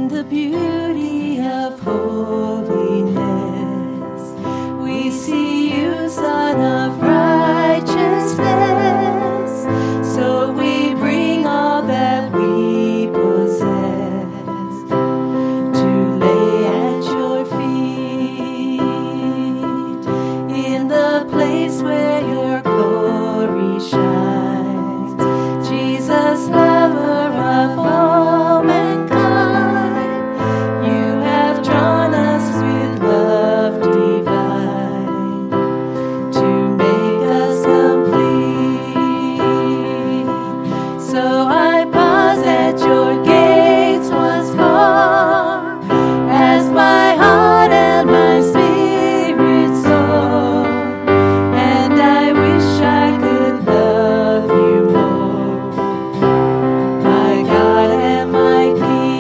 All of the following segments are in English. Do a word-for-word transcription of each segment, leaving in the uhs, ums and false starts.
In the beauty of holiness, we see you, Son of righteousness. So we bring all that we possess to lay at your feet, in the place where your glory shines. Jesus, lover of all mankind, you have drawn us with love divine to make us complete. So I pause at your gates once more, as my heart and my spirit soar, and I wish I could love you more, my God and my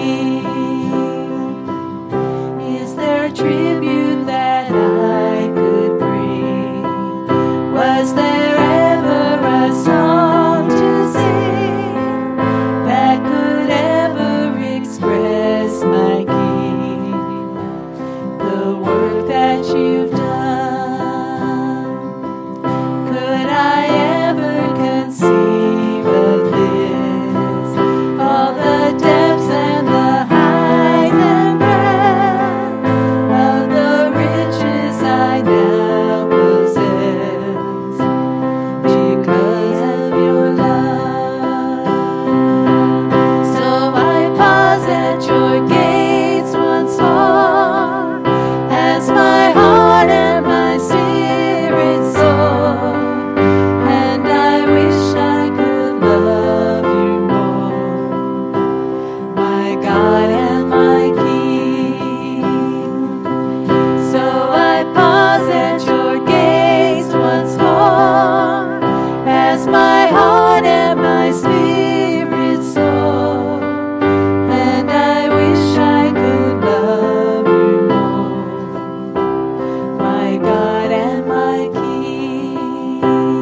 King. Is there a tribute that I could bring? Was there ever a song to sing that could ever express, my King, the work that you've done? Could I ever conceive of this? All the depths and the height and breadth of the riches I now possess because of your love. So I pause at your gates once more, as my heart and my spirit soar, and I wish I could love you more, my God and my King. So I pause at your gates once more, as my heart and my spirit soar, and I wish I could love you more, my God and my King.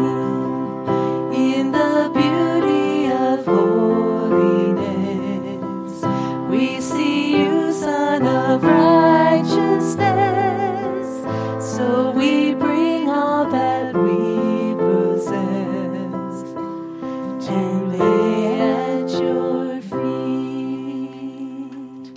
In the beauty of holiness, we see you, Son of righteousness. So we bring all that we possess and lay at your feet.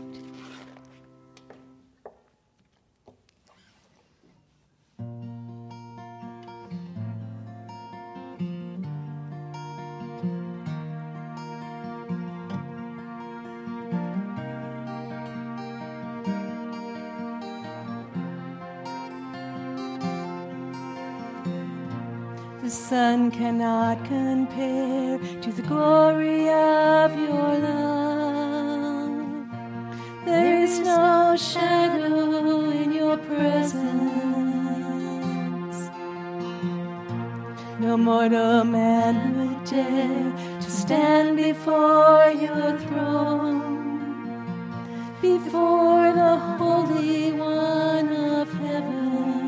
The sun cannot compare to the glory of your love. There is no shadow in your presence. No mortal man would dare to stand before your throne, before the Holy One of heaven.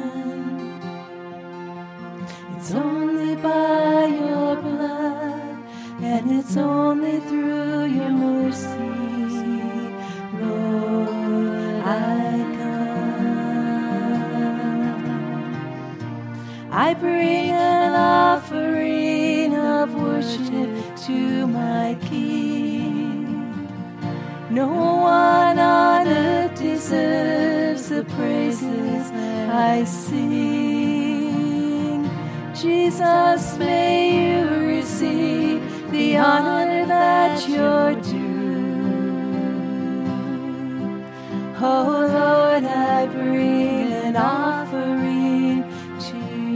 It's only by your blood, and it's only through your mercy, Lord, I come. I bring an offering of worship to my King. No one on earth deserves the praises I sing. Jesus, may you receive the honor that you're due. Oh Lord, I bring an offering to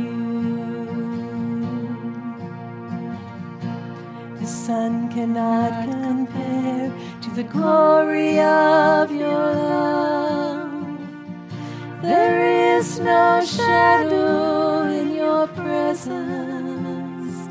you. The sun cannot compare to the glory of your love. There is no shadow in your presence.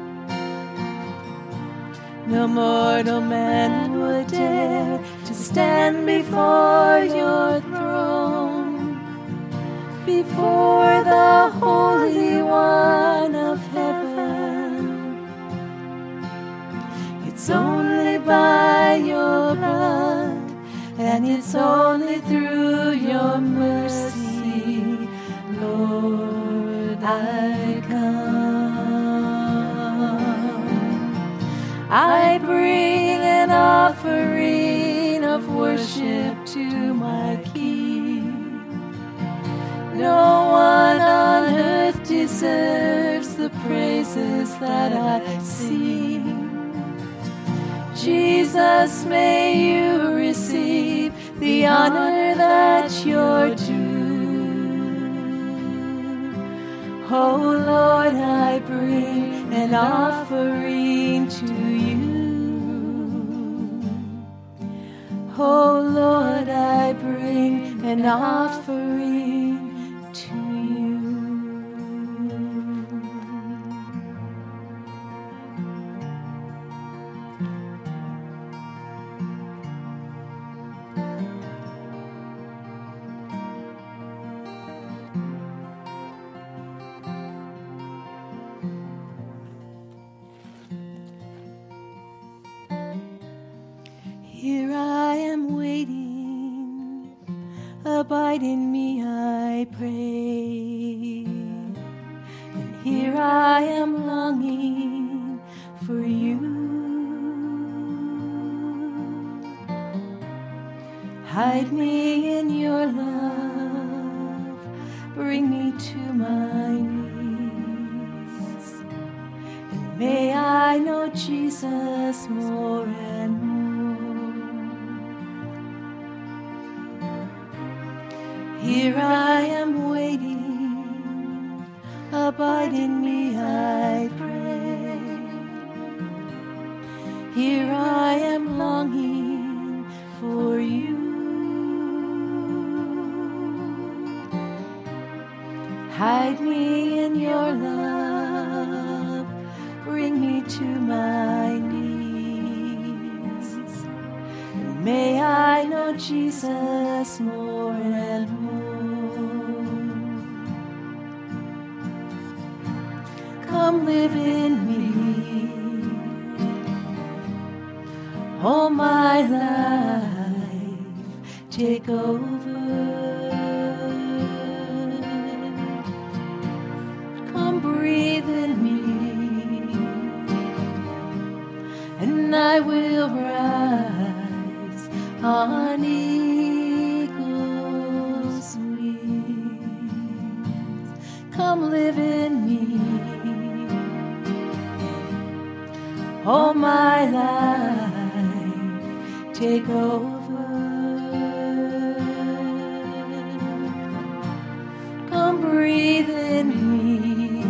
No mortal man would dare to stand before your throne, before the Holy One of heaven. It's only by your blood and it's only through your mercy, Lord, I come. I bring an offering of worship to my King. No one on earth deserves the praises that I sing. Jesus, may you receive the honor that you're due. Oh Lord, I bring an offering to you. Oh Lord, I bring an offering to you. Here I am waiting, abide in me, I pray. And here I am longing for you. Hide me in your love, bring me to my knees. And may I know Jesus more and more. Here I am waiting, abide in me, I pray. Here I am longing for you. Hide me in your love, bring me to my knees. And may I know Jesus more and more. Come live in me, all my life take over. Come breathe in me, and I will rise on eagle's wings. Come live in me, all my life take over. Come breathe in me,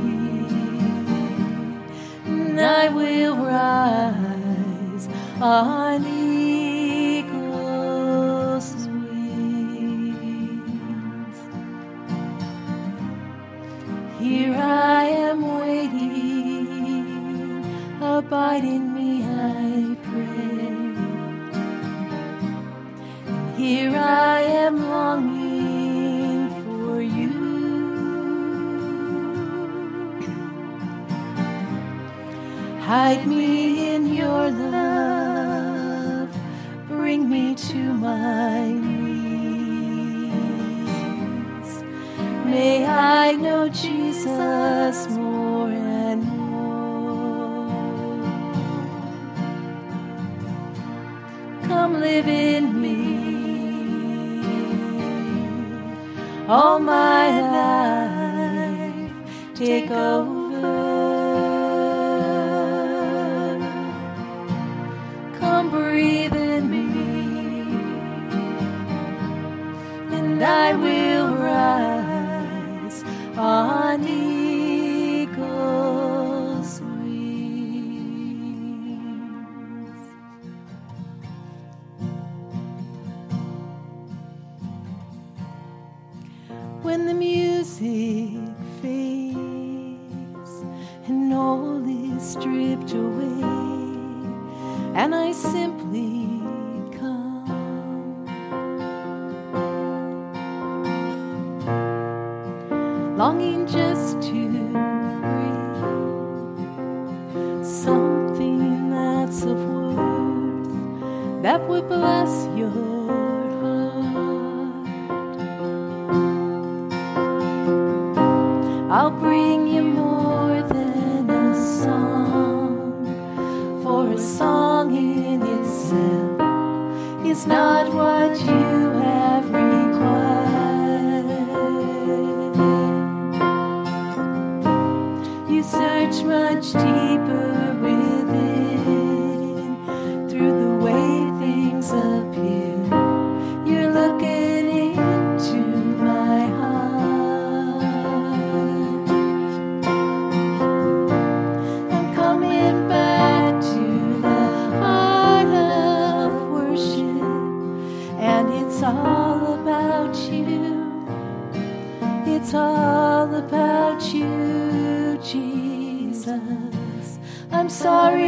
and I will rise on eagle's wings. Here I am waiting, abide in me, I pray. And here I am longing for you. Hide me in your love, bring me to my knees. May I know Jesus more and more. Come live in me, all my life take over. Come breathe in me, and I will rise on eagle's wings. When the music fades and all is stripped away, and I simply come, longing just to breathe something that's of worth, that would bless your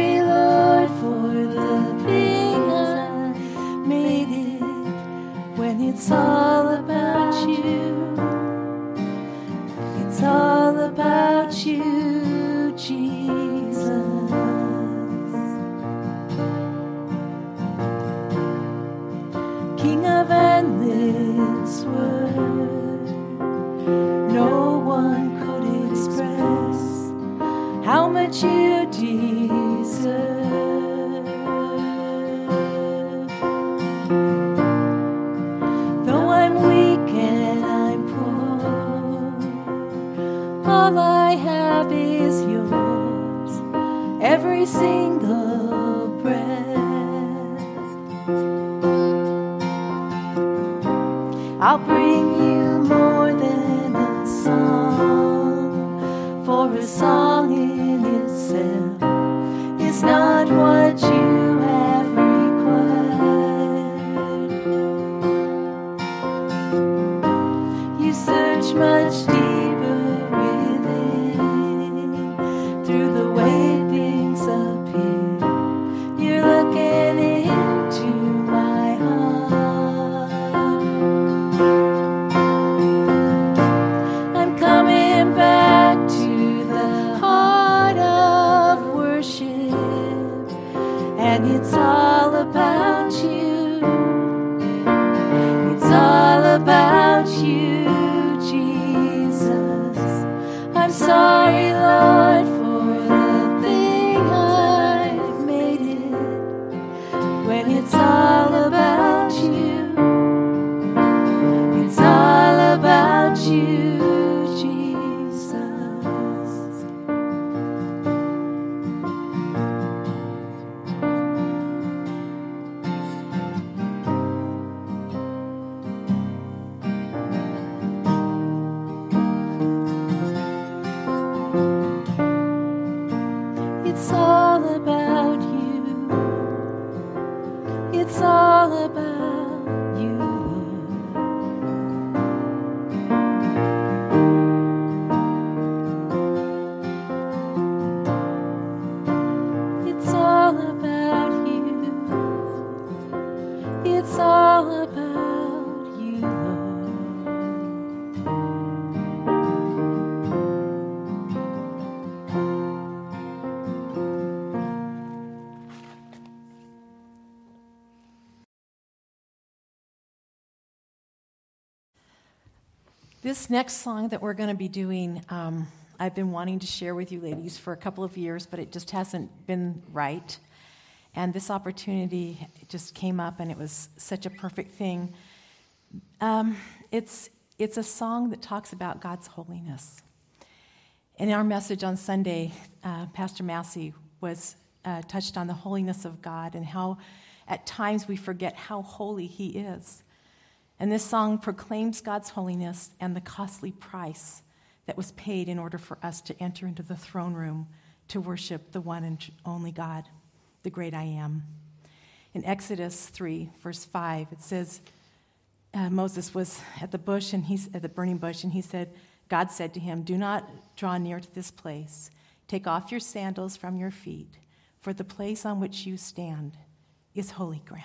sorry, Lord, for the things I made it when it's all about you. It's all about you, Jesus. King of endless worth, no one could express how much you deserve. Though I'm weak and I'm poor, all I have is yours, every single breath. I'll bring you more than a song, for a song in itself is not what you have required. You search much deeper within, through the way things appear. You're looking into my heart. I'm coming back to the heart of worship, and it's all about you. It's all about you, Jesus. I'm sorry, Lord, for the thing I've made it when it's all about you. It's all about you, Jesus. It's all about you. It's all about you, Lord. It's all about you. It's all about you, This next song that we're going to be doing, um, I've been wanting to share with you ladies for a couple of years, but it just hasn't been right. And this opportunity just came up, and it was such a perfect thing. Um, it's it's a song that talks about God's holiness. In our message on Sunday, uh, Pastor Massey was uh, touched on the holiness of God and how at times we forget how holy He is. And this song proclaims God's holiness and the costly price that was paid in order for us to enter into the throne room to worship the one and only God, the great I am. In Exodus three, verse five, it says, uh, Moses was at the bush, and he's at the burning bush, and he said, God said to him, do not draw near to this place. Take off your sandals from your feet, for the place on which you stand is holy ground.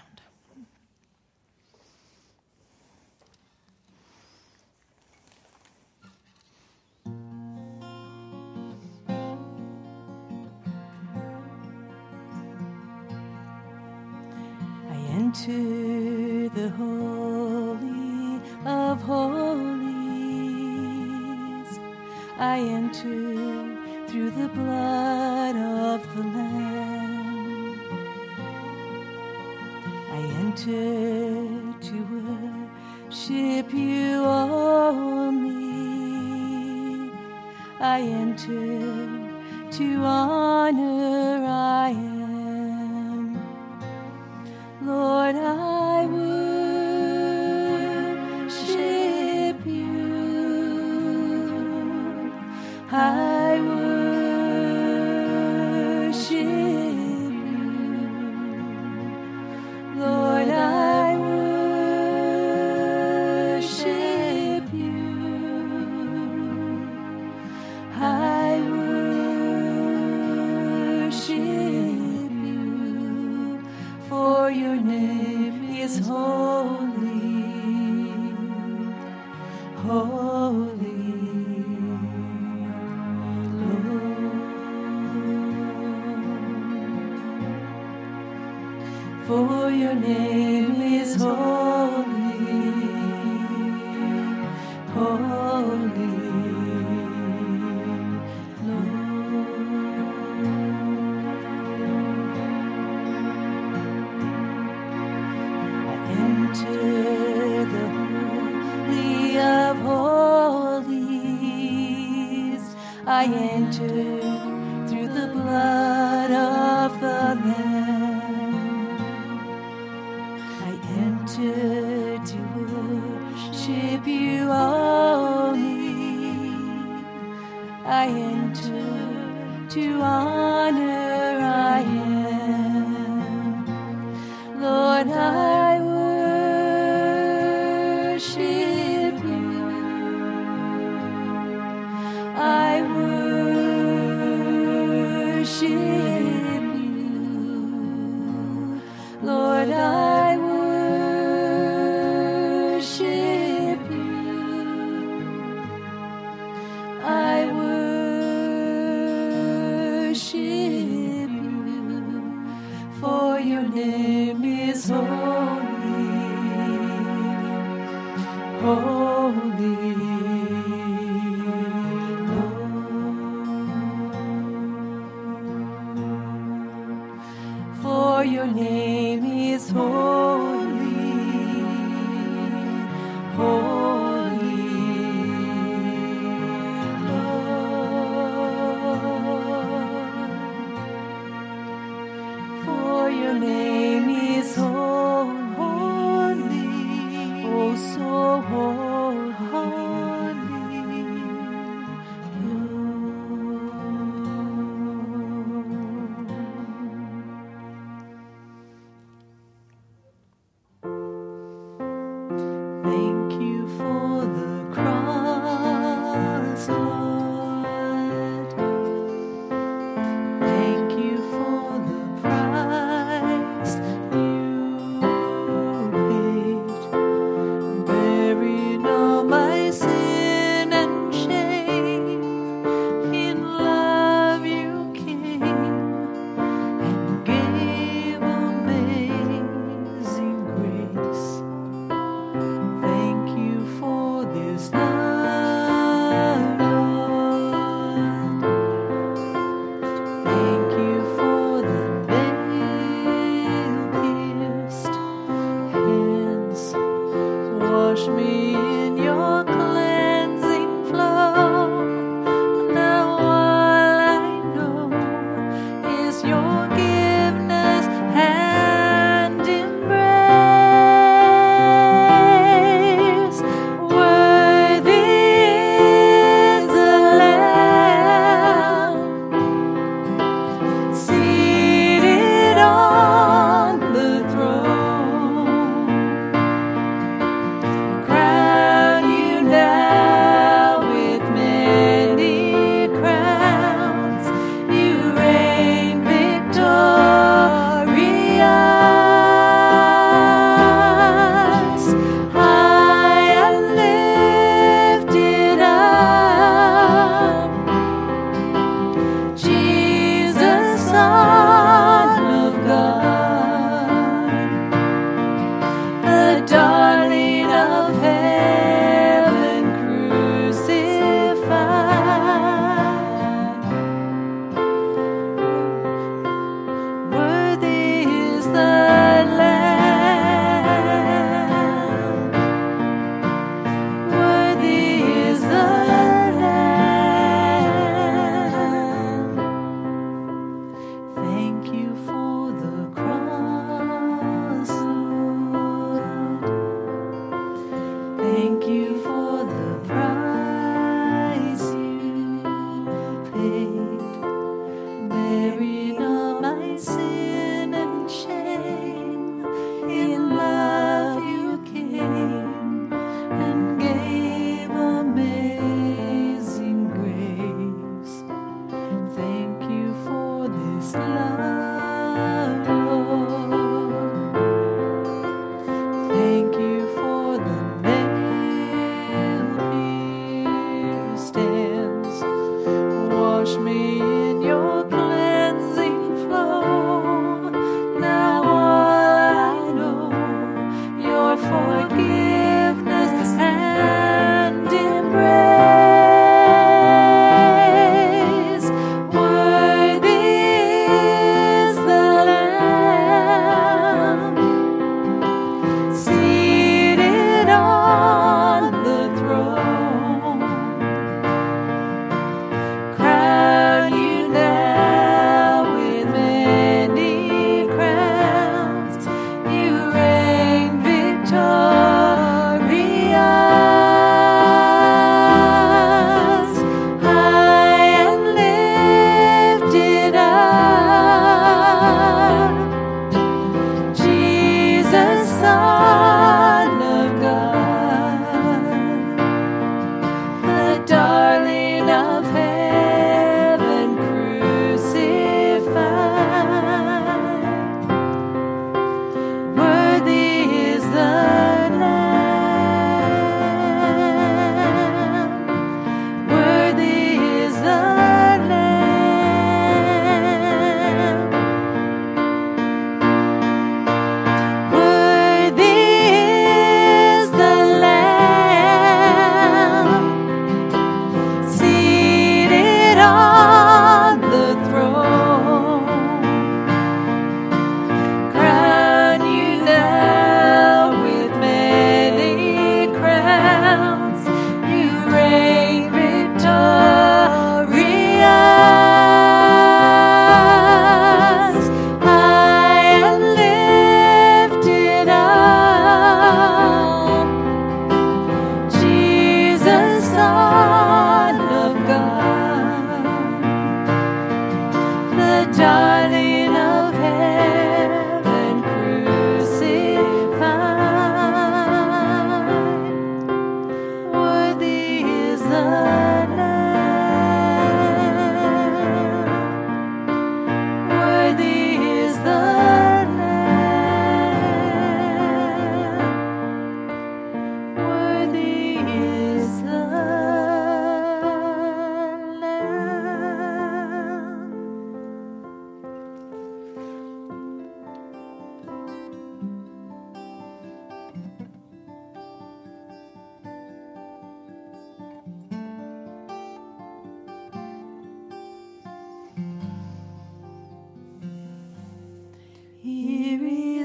Enter the Holy of Holies. I enter through the blood of the Lamb. I enter to worship you only. I enter to honor I am. Lord, I worship you. I worship you. Lord, I worship you. I worship for your name is holy, holy, Lord. For your name is holy, holy, enter the Holy of Holies. I enter through the blood of the Lamb. I enter to worship you only. I enter to honor I am. Lord, I worship you. I worship you. Lord, I worship you. I worship you. For your name is holy, holy, Lord. For your name is holy, holy, Lord. For your name is holy, oh so holy, Lord. Thank you for the cross, Lord. Thank you for the price you paid, bearing all my sin and shame. In love you came and gave amazing grace. Thank you for this love, Lord. Thank you for the nail-pierced hands. Wash me in your cleansing flow. Now all I know is your forgiveness and embrace. Worthy is the Lamb seated on the throne. Crown you now with many crowns. You reign victorious, high and lifted up. Jesus, Son of God, the darling of heaven crucified. Worthy is the Lamb. Worthy is the Lamb. Thank you for the cross, Lord. Thank you for the price you paid, bearing all my sin and shame. In love you came and gave amazing grace. Thank you for this love, Lord.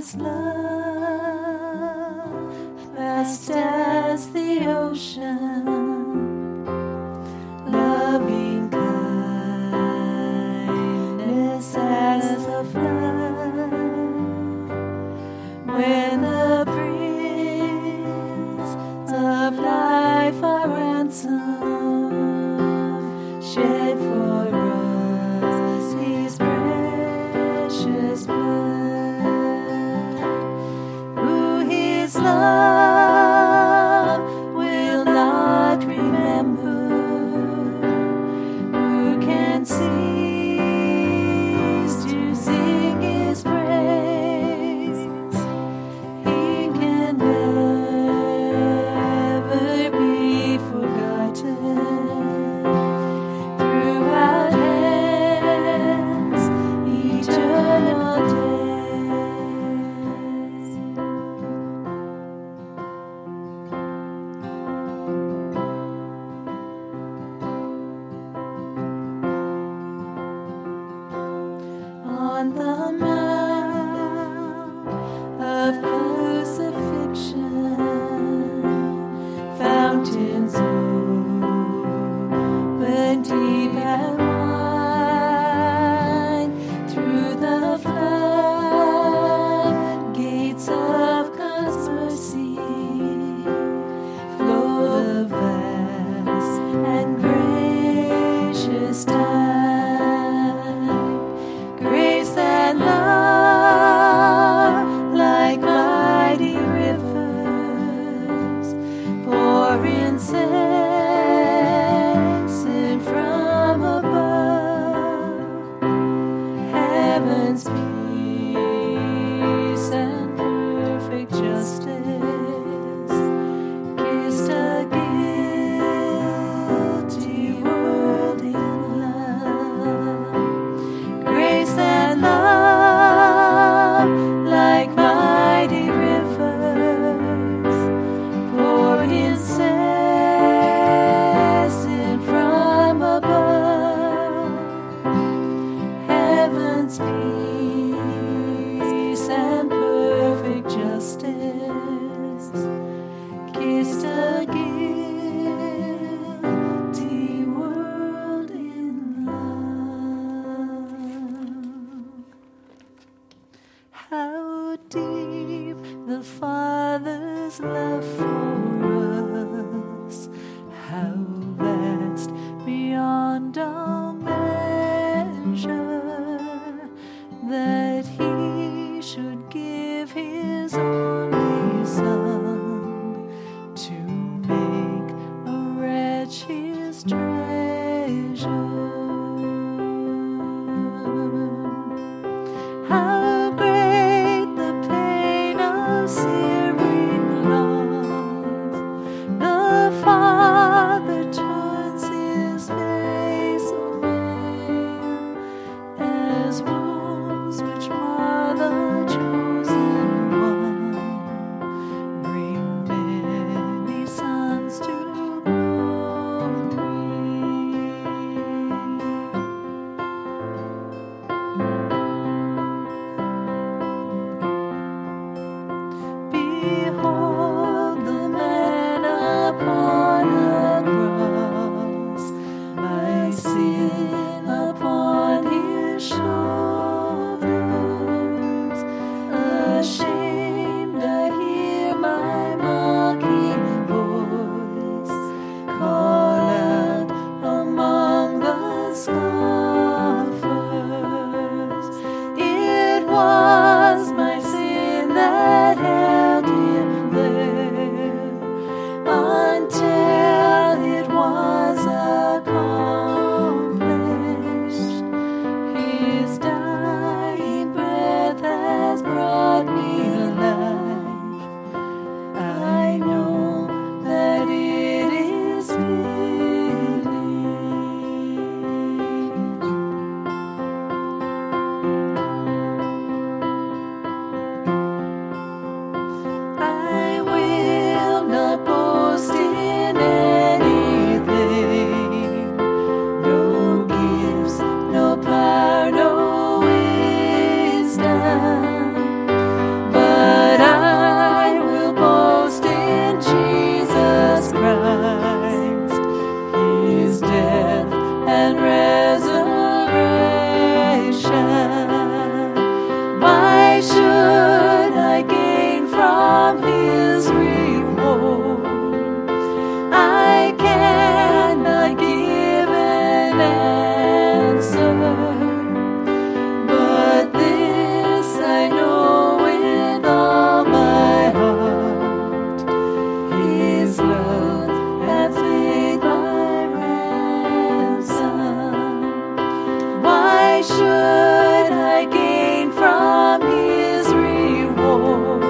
His love, vast as the ocean, loving kindness as the flood. When the Prince of Life our ransom shed for us His precious blood, who His love will not remember, who can cease to sing His praise? He can never be forgotten. Throughout heaven's eternal days. On the mount of crucifixion, fountains open deep and wide, through the floodgates of God's mercy flow the vast and gracious tide. Grace and love, like mighty rivers, pour incessant from above. Heaven's peace and perfect justice kissed a guilty world in love. Grace and love, like mighty rivers, poured incessant from above. Heaven's peace and perfect justice kissed a guilty world in love. How deep the Father's love for us, how vast beyond all measure, that He should give His only Son to make a wretch His treasure. How great the pain of searing loss, from his reward. I cannot give an answer, but this I know with all my heart, his love hath paid my ransom. Why should I gain from his reward?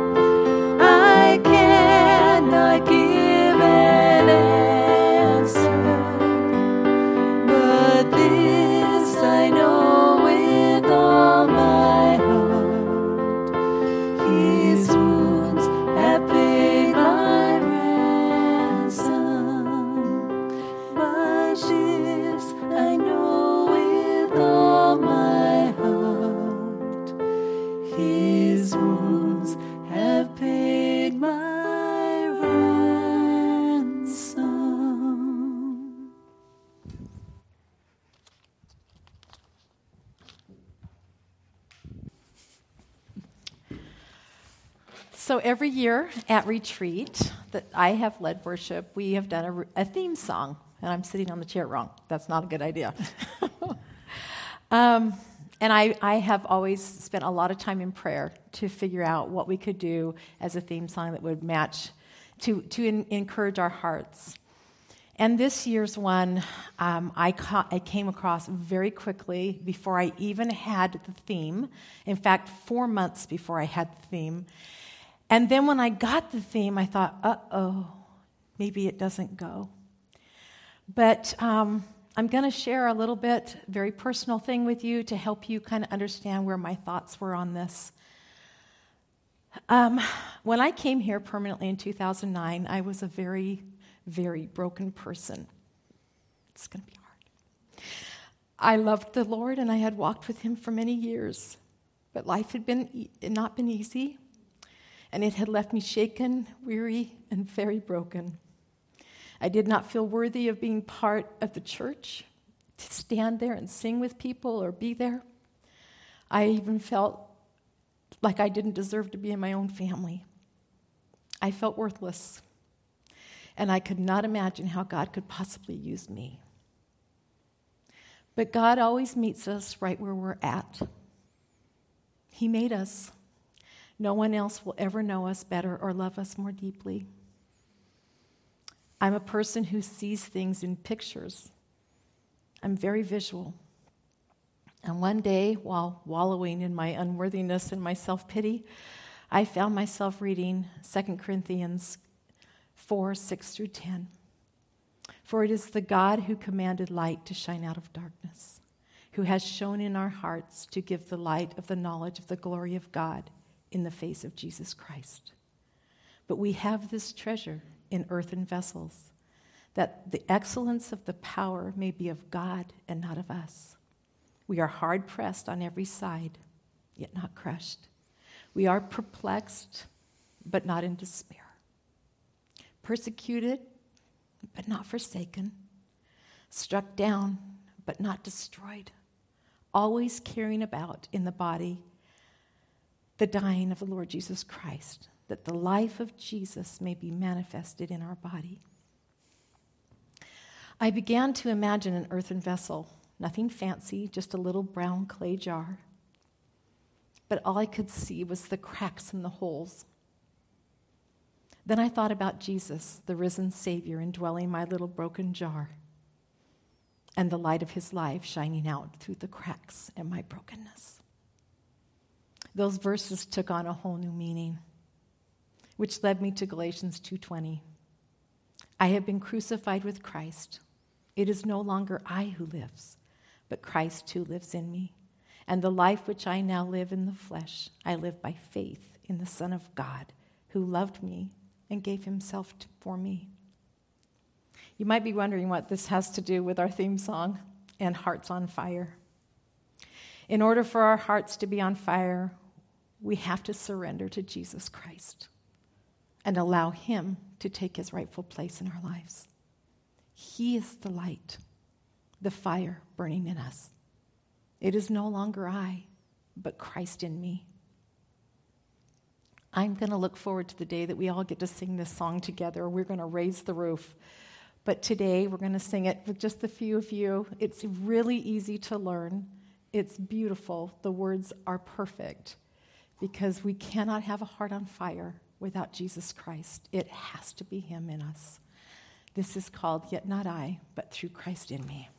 I cannot give an answer, but this I know with all my heart, his wounds have paid my ransom. But this I know with all my heart, his wounds have paid my ransom. So every year at retreat that I have led worship, we have done a, re- a theme song. And I'm sitting on the chair wrong. That's not a good idea. um, and I, I have always spent a lot of time in prayer to figure out what we could do as a theme song that would match, to, to in, encourage our hearts. And this year's one, um, I, ca- I came across very quickly before I even had the theme. In fact, four months before I had the theme. And then when I got the theme, I thought, uh-oh, maybe it doesn't go. But um, I'm going to share a little bit, very personal thing with you to help you kind of understand where my thoughts were on this. Um, when I came here permanently in two thousand nine, I was a very, very broken person. It's going to be hard. I loved the Lord and I had walked with him for many years, but life had been e- not been easy, and it had left me shaken, weary, and very broken. I did not feel worthy of being part of the church, to stand there and sing with people or be there. I even felt like I didn't deserve to be in my own family. I felt worthless, and I could not imagine how God could possibly use me. But God always meets us right where we're at. He made us. No one else will ever know us better or love us more deeply. I'm a person who sees things in pictures. I'm very visual. And one day, while wallowing in my unworthiness and my self-pity, I found myself reading Second Corinthians four, six through ten. For it is the God who commanded light to shine out of darkness, who has shone in our hearts to give the light of the knowledge of the glory of God in the face of Jesus Christ. But we have this treasure in earthen vessels, that the excellence of the power may be of God and not of us. We are hard pressed on every side, yet not crushed. We are perplexed, but not in despair. Persecuted, but not forsaken. Struck down, but not destroyed. Always carrying about in the body the dying of the Lord Jesus Christ, that the life of Jesus may be manifested in our body. I began to imagine an earthen vessel, nothing fancy, just a little brown clay jar. But all I could see was the cracks and the holes. Then I thought about Jesus, the risen Savior, indwelling my little broken jar, and the light of his life shining out through the cracks and my brokenness. Those verses took on a whole new meaning, which led me to Galatians two twenty. I have been crucified with Christ. It is no longer I who lives, but Christ who lives in me. And the life which I now live in the flesh, I live by faith in the Son of God, who loved me and gave himself to, for me. You might be wondering what this has to do with our theme song and Hearts on Fire. In order for our hearts to be on fire, we have to surrender to Jesus Christ and allow him to take his rightful place in our lives. He is the light, the fire burning in us. It is no longer I, but Christ in me. I'm going to look forward to the day that we all get to sing this song together. We're going to raise the roof. But today we're going to sing it with just a few of you. It's really easy to learn. It's beautiful. The words are perfect because we cannot have a heart on fire without Jesus Christ. It has to be him in us. This is called Yet Not I, but Through Christ in Me.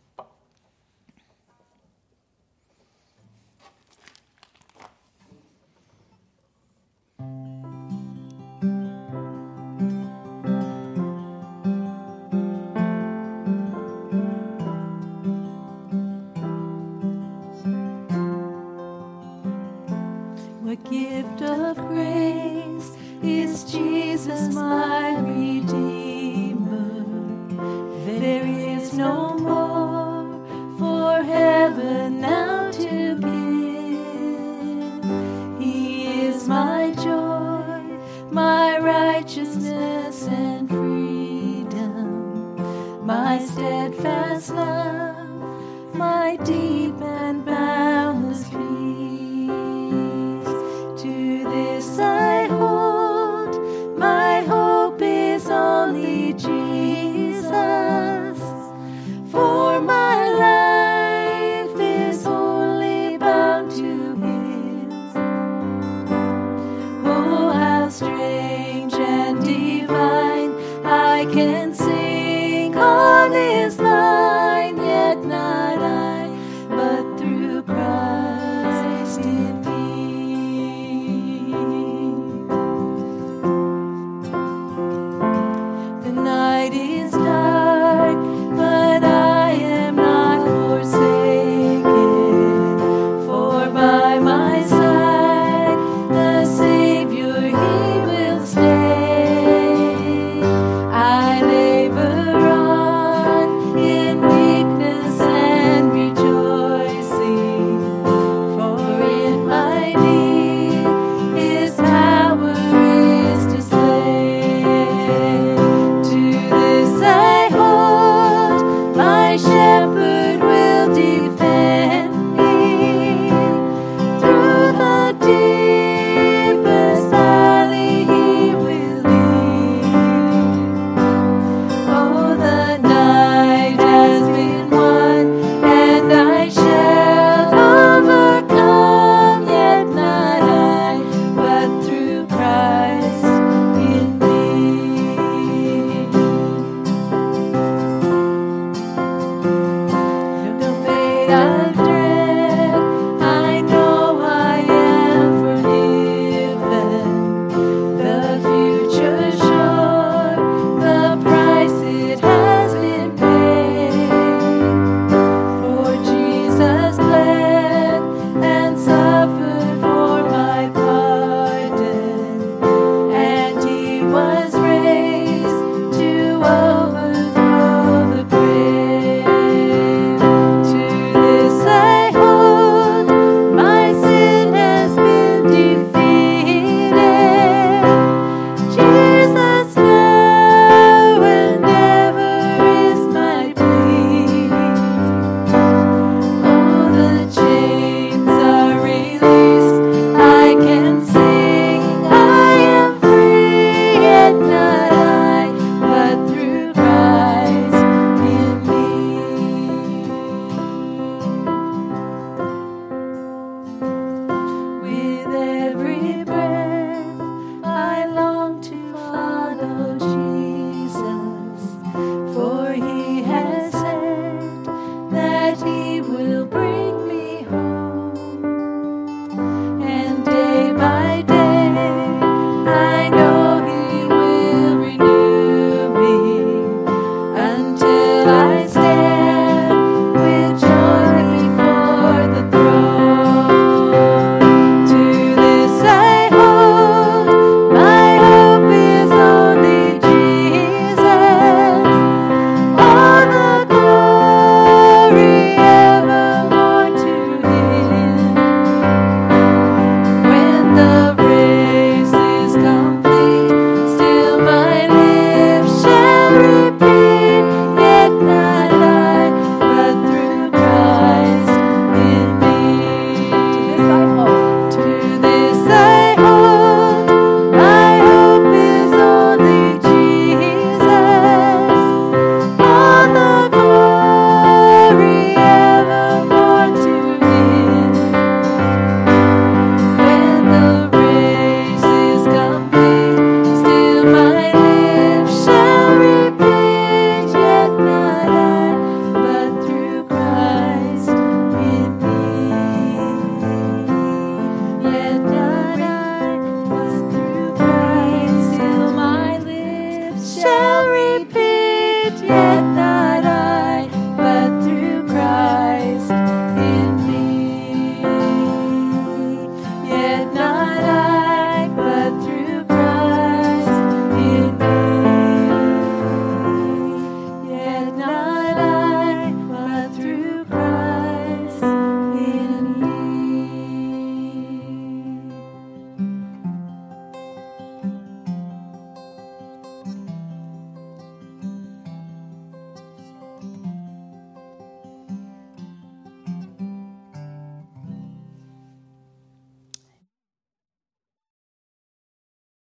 What gift of grace is Jesus my Redeemer? There is no more for heaven now to give. He is my joy, my righteousness and freedom, my steadfast love, my deep and boundless peace. I hold, my hope is only Jesus, for my life is only bound to his. Oh, how strange and divine, I can sing on his line, yet not I, but through Christ in me. The